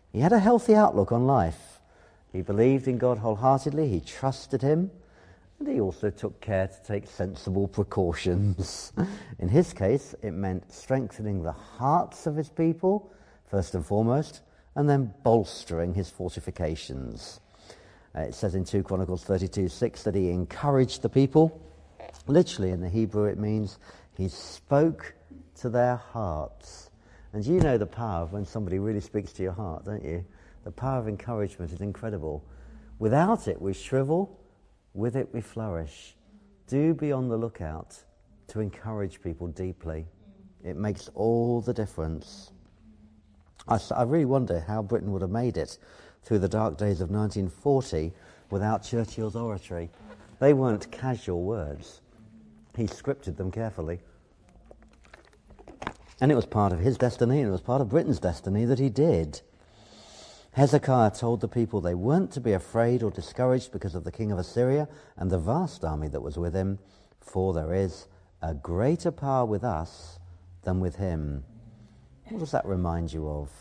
He had a healthy outlook on life. He believed in God wholeheartedly, he trusted him, and he also took care to take sensible precautions. In his case, it meant strengthening the hearts of his people, first and foremost, and then bolstering his fortifications. It says in 2 Chronicles 32:6 that he encouraged the people. Literally in the Hebrew it means he spoke to their hearts. And you know the power of when somebody really speaks to your heart, don't you? The power of encouragement is incredible. Without it we shrivel, with it we flourish. Do be on the lookout to encourage people deeply. It makes all the difference. I really wonder how Britain would have made it through the dark days of 1940 without Churchill's oratory. They weren't casual words. He scripted them carefully. And it was part of his destiny, and it was part of Britain's destiny that he did. Hezekiah told the people they weren't to be afraid or discouraged because of the king of Assyria and the vast army that was with him, for there is a greater power with us than with him. What does that remind you of?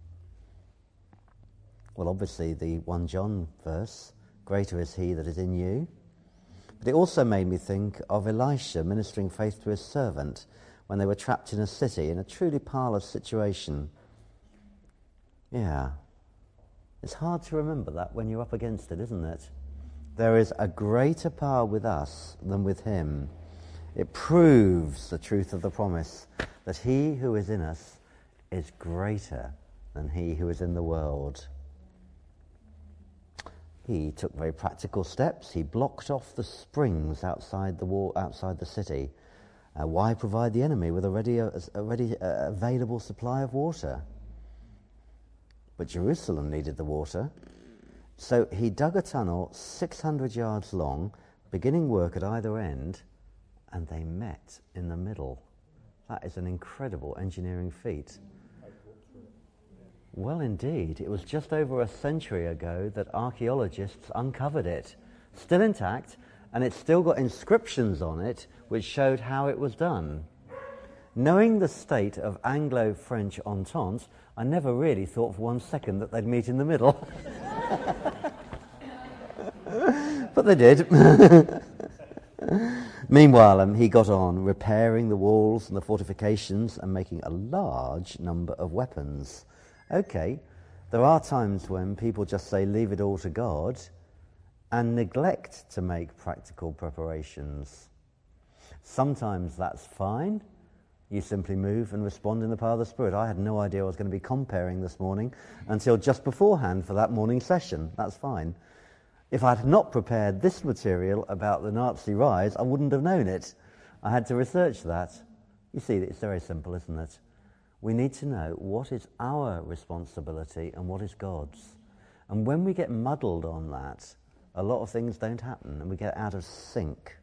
Well, obviously the 1 John verse, greater is he that is in you. But it also made me think of Elisha ministering faith to his servant when they were trapped in a city in a truly parlous situation. Yeah. It's hard to remember that when you're up against it, isn't it? There is a greater power with us than with him. It proves the truth of the promise that he who is in us is greater than he who is in the world. He took very practical steps. He blocked off the springs outside the wall, outside the city. Why provide the enemy with a ready available supply of water? But Jerusalem needed the water. So he dug a tunnel 600 yards long, beginning work at either end, and they met in the middle. That is an incredible engineering feat. Well, indeed. It was just over a century ago that archaeologists uncovered it. Still intact, and it's still got inscriptions on it which showed how it was done. Knowing the state of Anglo-French entente, I never really thought for 1 second that they'd meet in the middle. But they did. Meanwhile, he got on repairing the walls and the fortifications and making a large number of weapons. Okay, there are times when people just say leave it all to God and neglect to make practical preparations. Sometimes that's fine. You simply move and respond in the power of the Spirit. I had no idea I was going to be comparing this morning until just beforehand for that morning session. That's fine. If I had not prepared this material about the Nazi rise, I wouldn't have known it. I had to research that. You see, it's very simple, isn't it? We need to know what is our responsibility and what is God's. And when we get muddled on that, a lot of things don't happen and we get out of sync.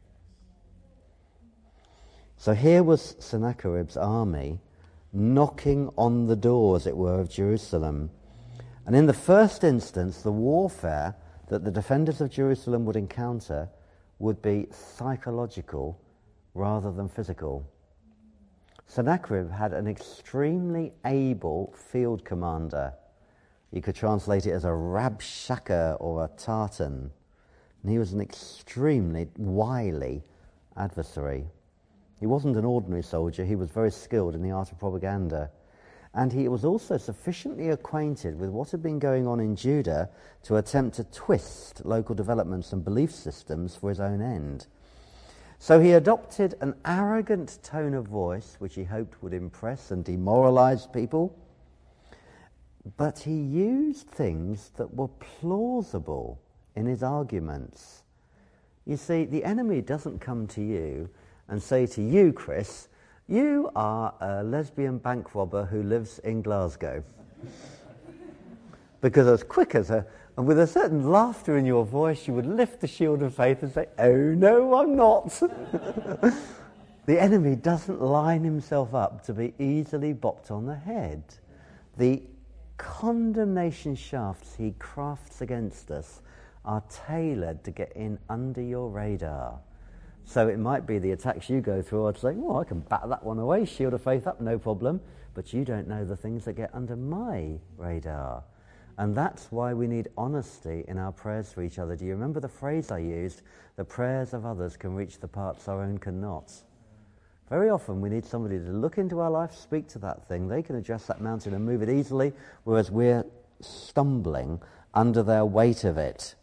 So here was Sennacherib's army knocking on the door, as it were, of Jerusalem. And in the first instance, the warfare that the defenders of Jerusalem would encounter would be psychological rather than physical. Sennacherib had an extremely able field commander. You could translate it as a Rabshakeh or a Tartan. And he was an extremely wily adversary. He wasn't an ordinary soldier. He was very skilled in the art of propaganda. And he was also sufficiently acquainted with what had been going on in Judah to attempt to twist local developments and belief systems for his own end. So he adopted an arrogant tone of voice, which he hoped would impress and demoralize people. But he used things that were plausible in his arguments. You see, the enemy doesn't come to you and say to you, Chris, you are a lesbian bank robber who lives in Glasgow. Because as quick as and with a certain laughter in your voice, you would lift the shield of faith and say, oh no, I'm not. The enemy doesn't line himself up to be easily bopped on the head. The condemnation shafts he crafts against us are tailored to get in under your radar. So it might be the attacks you go through, I'd say, well, I can bat that one away, shield of faith up, no problem. But you don't know the things that get under my radar. And that's why we need honesty in our prayers for each other. Do you remember the phrase I used? The prayers of others can reach the parts our own cannot. Very often we need somebody to look into our life, speak to that thing. They can address that mountain and move it easily, whereas we're stumbling under their weight of it.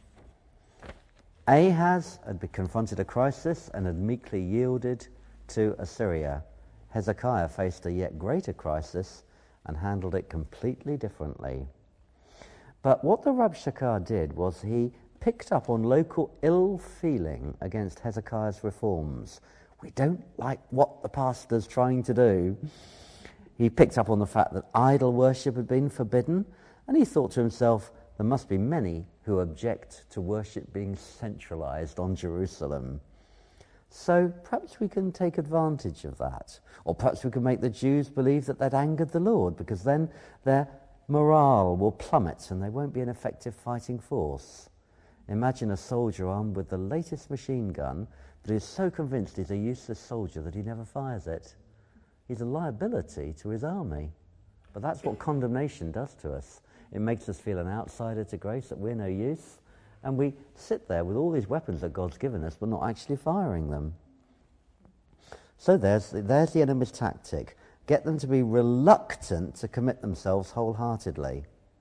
Ahaz had been confronted a crisis and had meekly yielded to Assyria. Hezekiah faced a yet greater crisis and handled it completely differently. But what the Rabshakeh did was he picked up on local ill feeling against Hezekiah's reforms. We don't like what the pastor's trying to do. He picked up on the fact that idol worship had been forbidden, and he thought to himself, there must be many who object to worship being centralized on Jerusalem. So perhaps we can take advantage of that. Or perhaps we can make the Jews believe that they'd angered the Lord, because then their morale will plummet and they won't be an effective fighting force. Imagine a soldier armed with the latest machine gun, but he's so convinced he's a useless soldier that he never fires it. He's a liability to his army. But that's what condemnation does to us. It makes us feel an outsider to grace, that we're no use, and we sit there with all these weapons that God's given us, but not actually firing them. So there's the enemy's tactic. Get them to be reluctant to commit themselves wholeheartedly.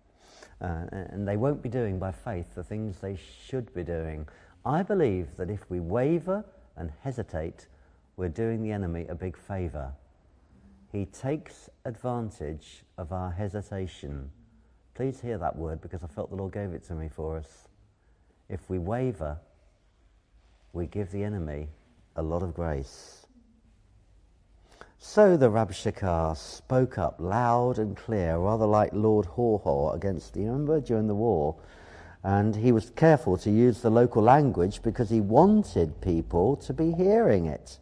And they won't be doing by faith the things they should be doing. I believe that if we waver and hesitate, we're doing the enemy a big favour. He takes advantage of our hesitation. Please hear that word, because I felt the Lord gave it to me for us. If we waver, we give the enemy a lot of grace. So the Rabshakeh spoke up loud and clear, rather like Lord Haw against, you remember, during the war? And he was careful to use the local language because he wanted people to be hearing it.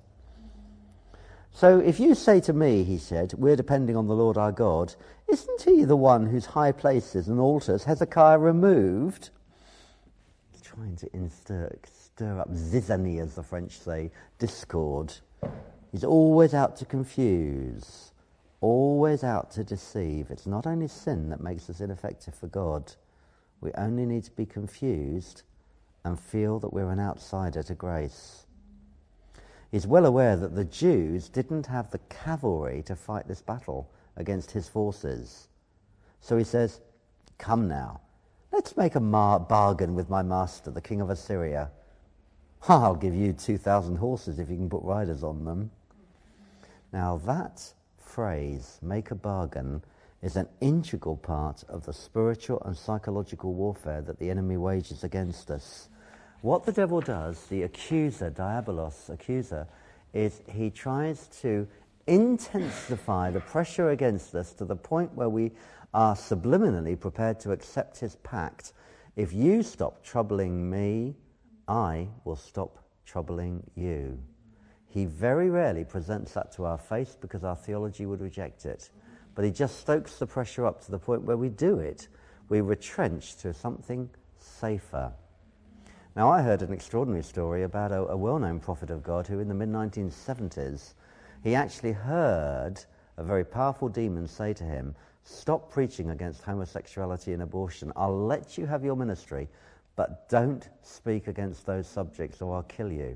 So if you say to me, he said, we're depending on the Lord our God, isn't he the one whose high places and altars Hezekiah removed? He's trying to stir up zizanie, as the French say, discord. He's always out to confuse, always out to deceive. It's not only sin that makes us ineffective for God. We only need to be confused and feel that we're an outsider to grace. He's well aware that the Jews didn't have the cavalry to fight this battle against his forces. So he says, come now, let's make a bargain with my master, the king of Assyria. I'll give you 2,000 horses if you can put riders on them. Now that phrase, make a bargain, is an integral part of the spiritual and psychological warfare that the enemy wages against us. What the devil does, the accuser, diabolos, accuser, is he tries to intensify the pressure against us to the point where we are subliminally prepared to accept his pact. If you stop troubling me, I will stop troubling you. He very rarely presents that to our face because our theology would reject it. But he just stokes the pressure up to the point where we do it. We retrench to something safer. Now, I heard an extraordinary story about a well-known prophet of God who in the mid-1970s, he actually heard a very powerful demon say to him, stop preaching against homosexuality and abortion. I'll let you have your ministry, but don't speak against those subjects or I'll kill you.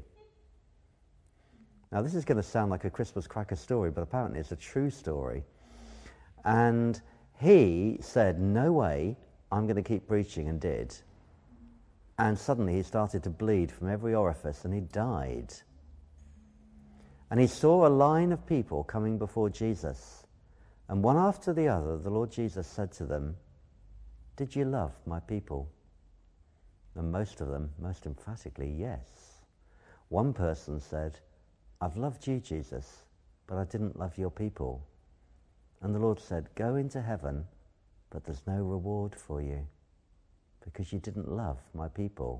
Now, this is going to sound like a Christmas cracker story, but apparently it's a true story. And he said, no way, I'm going to keep preaching, and did. And suddenly he started to bleed from every orifice and he died. And he saw a line of people coming before Jesus. And one after the other, the Lord Jesus said to them, did you love my people? And most of them, most emphatically, yes. One person said, I've loved you, Jesus, but I didn't love your people. And the Lord said, go into heaven, but there's no reward for you, because you didn't love my people.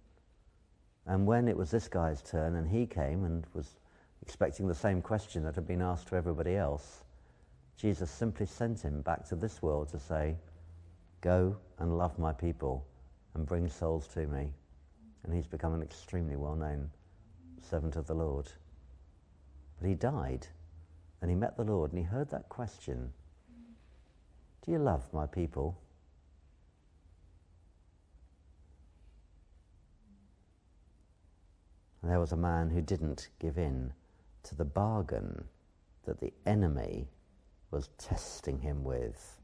And when it was this guy's turn and he came and was expecting the same question that had been asked to everybody else, Jesus simply sent him back to this world to say, go and love my people and bring souls to me. And he's become an extremely well-known servant of the Lord. But he died and he met the Lord and he heard that question, do you love my people? And there was a man who didn't give in to the bargain that the enemy was testing him with.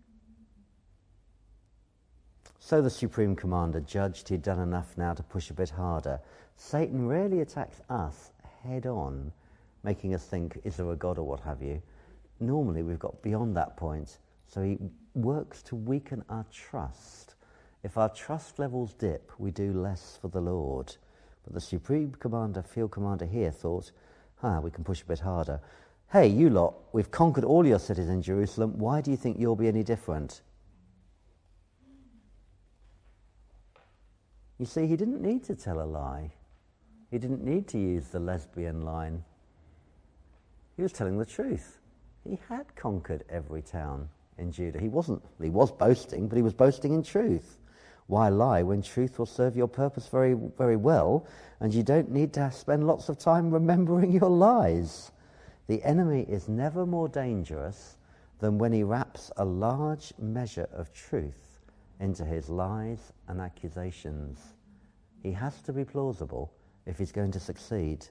So the supreme commander judged he'd done enough now to push a bit harder. Satan rarely attacks us head on, making us think, is there a God or what have you? Normally we've got beyond that point, so he works to weaken our trust. If our trust levels dip, we do less for the Lord. But the supreme commander, field commander here, thought, we can push a bit harder. Hey, you lot, we've conquered all your cities in Jerusalem. Why do you think you'll be any different? You see, he didn't need to tell a lie. He didn't need to use the lesbian line. He was telling the truth. He had conquered every town in Judah. He was boasting, but he was boasting in truth. Why lie when truth will serve your purpose very, very well, and you don't need to spend lots of time remembering your lies? The enemy is never more dangerous than when he wraps a large measure of truth into his lies and accusations. He has to be plausible if he's going to succeed.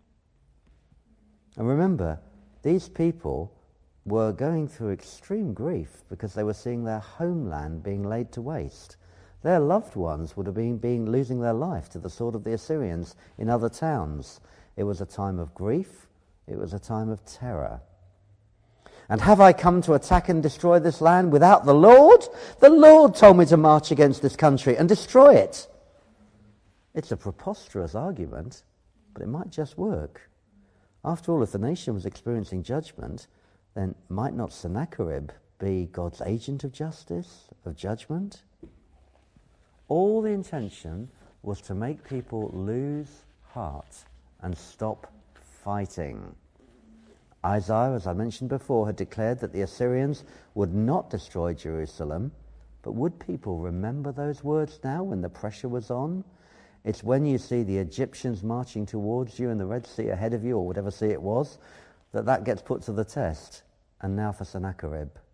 And remember, these people were going through extreme grief because they were seeing their homeland being laid to waste. Their loved ones would have been losing their life to the sword of the Assyrians in other towns. It was a time of grief. It was a time of terror. And have I come to attack and destroy this land without the Lord? The Lord told me to march against this country and destroy it. It's a preposterous argument, but it might just work. After all, if the nation was experiencing judgment, then might not Sennacherib be God's agent of justice, of judgment? All the intention was to make people lose heart and stop fighting. Isaiah, as I mentioned before, had declared that the Assyrians would not destroy Jerusalem, but would people remember those words now when the pressure was on? It's when you see the Egyptians marching towards you and the Red Sea ahead of you, or whatever sea it was, that gets put to the test. And now for Sennacherib.